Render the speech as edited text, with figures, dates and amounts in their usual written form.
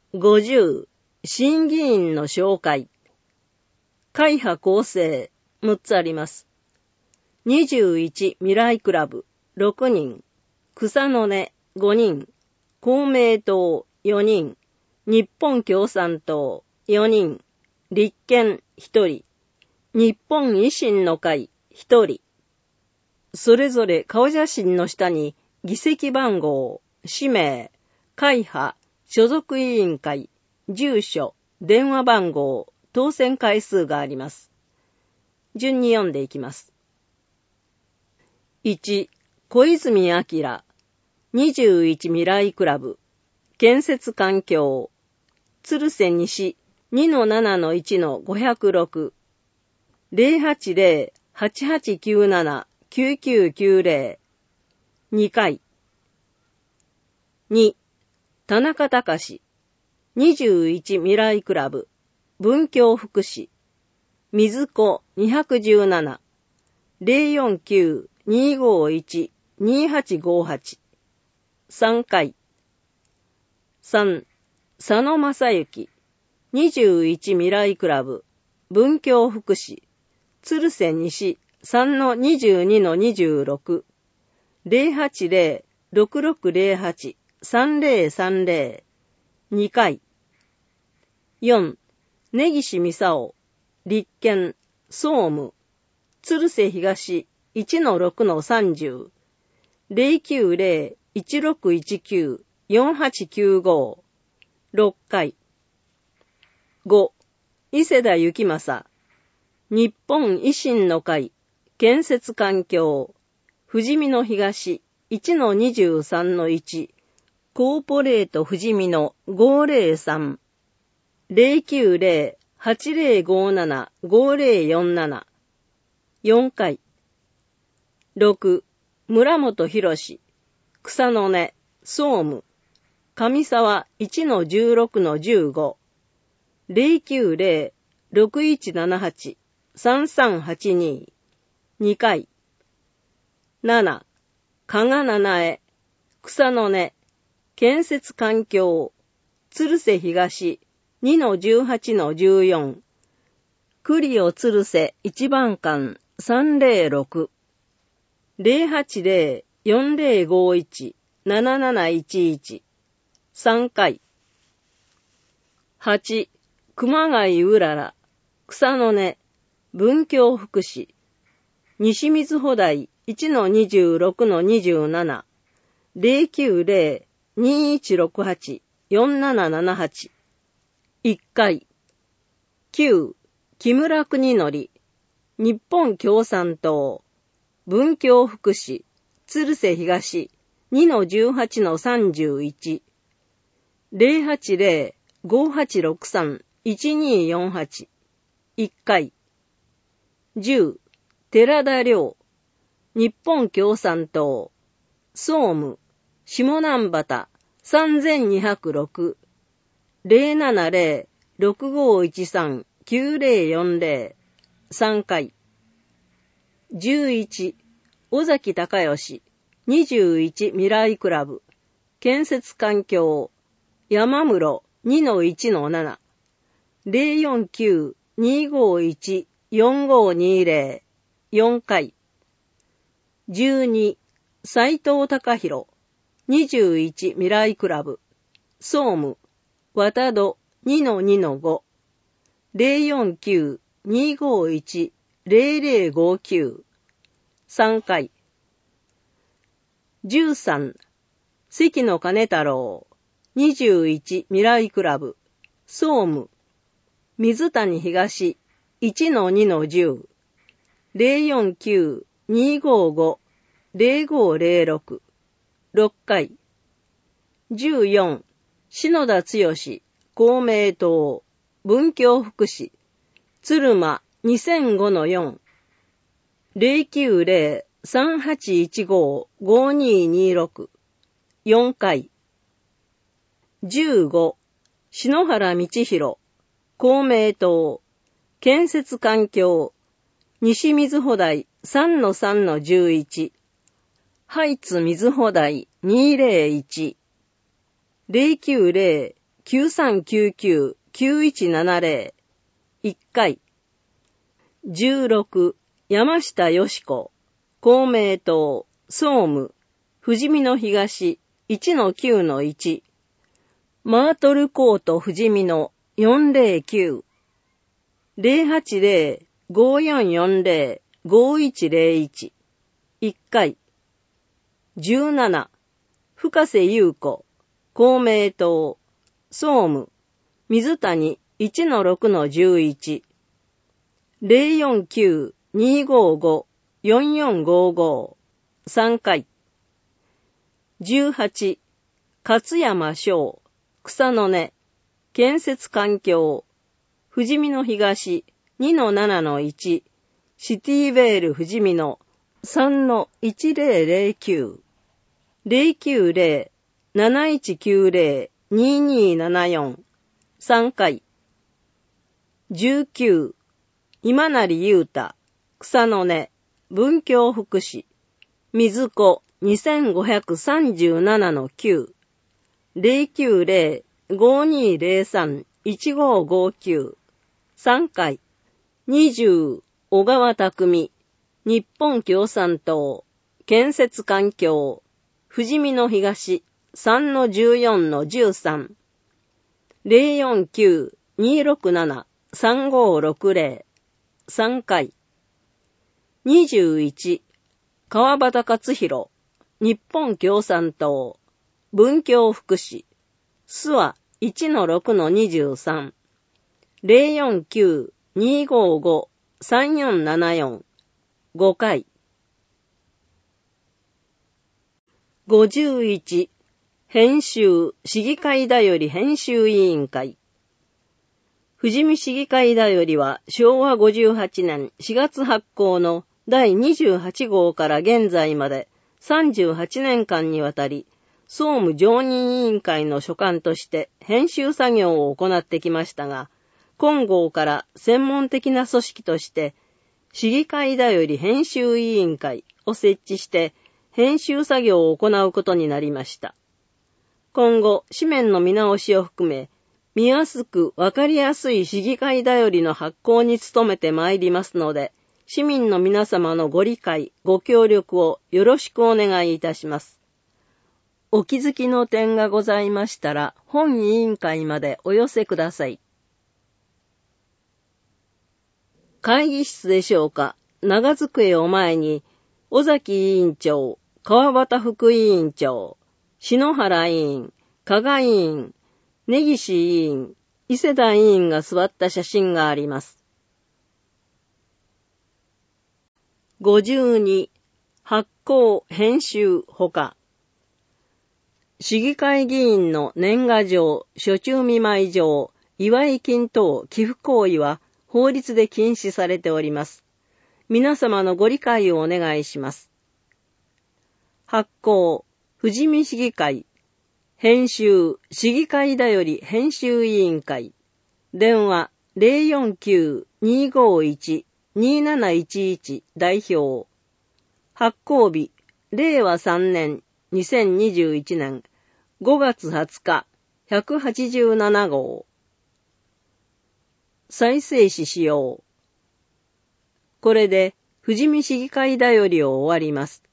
50、審議員の紹介。会派構成、6つあります。21、未来クラブ、6人。草の根、5人。公明党、4人。日本共産党、4人。立憲、1人。日本維新の会、1人。それぞれ顔写真の下に議席番号、氏名、会派、所属委員会、住所、電話番号、当選回数があります。順に読んでいきます。1、小泉明、21未来クラブ、建設環境、鶴瀬西 2-7-1-506、080-8897-9990、2回。2、田中隆、21未来クラブ、文教福祉、水子217、049-251-2858、3回。3、佐野正幸、21未来クラブ、文教福祉、鶴瀬西 3-22-26、080-6608-3030、2回。4、根岸美沙立憲、総務、鶴瀬東 1-6-30、090-1619-4895、6回。5、伊勢田幸正、日本維新の会、建設環境、富士見の東 1-23-1、コーポレート富士見の503、090-8057-5047、4回。6、村本博、草の根、総務、上沢 1-16-15、090-6178-3382、2回。7、加賀七重、草の根、建設環境、鶴瀬東 2-18-14、栗尾鶴瀬一番館306、080-4051-7711、3回。8、熊谷うらら、草の根、文教福祉、西水穂台 1-26-27、090-2168-4778、1回。9、木村邦則、日本共産党、文教福祉、鶴瀬東 2-18-31、080-5863-1248、1回。10、寺田良、日本共産党、総務、下南畑3206、070-6513-9040、3回。11、尾崎隆義、21未来クラブ、建設環境、山室 2-1-7、049-251-4520、4回。12、斉藤隆弘、21未来クラブ、総務、渡戸 2-2-5、049-251-0059、3回。13、関野金太郎、21未来クラブ、総務、水谷東 1-2-10、049-255-0506、6回。14、篠田剛、公明党、文教福祉、鶴間 2005-4、090-3815-5226、4回。15、篠原道弘、公明党、建設環境、西水穂台 3-3-11、ハイツ水穂台201、090-99 9399-9170 1回。16山下よし子公明党総務富士見の東 1-9-1 マートルコート富士見の409 080-5440-5101 1回。17深瀬優子公明党総務水谷 1-6-11 049-255-4455 3回。18勝山翔草の根建設環境富士見の東 2-7-1 シティベール富士見の 3-1009 090-7190-2274 3回。19今成優太草の根文教福祉水子 2537-9 090-5203-1559 3回。20小川匠日本共産党建設環境富士見の東 3-14-13 049-267-3560 3回。21川端勝弘日本共産党文教福祉諏訪 1-6-23 049-255-3474 5回。51編集市議会だより編集委員会富士見市議会だよりは昭和58年4月発行の第28号から現在まで38年間にわたり総務常任委員会の所管として編集作業を行ってきましたが、今号から専門的な組織として市議会だより編集委員会を設置して編集作業を行うことになりました。今後紙面の見直しを含め見やすくわかりやすい市議会だよりの発行に努めてまいりますので、市民の皆様のご理解、ご協力をよろしくお願いいたします。お気づきの点がございましたら、本委員会までお寄せください。会議室でしょうか。長机を前に、尾崎委員長、川端副委員長、篠原委員、加賀委員、根岸委員、伊勢田委員が座った写真があります。52発行編集ほか市議会議員の年賀状、暑中見舞い状、祝い金等寄付行為は法律で禁止されております。皆様のご理解をお願いします。発行富士見市議会編集市議会だより編集委員会電話 049-251-2711 代表発行日令和3年2021年5月20日187号再生紙使用。これで富士見市議会だよりを終わります。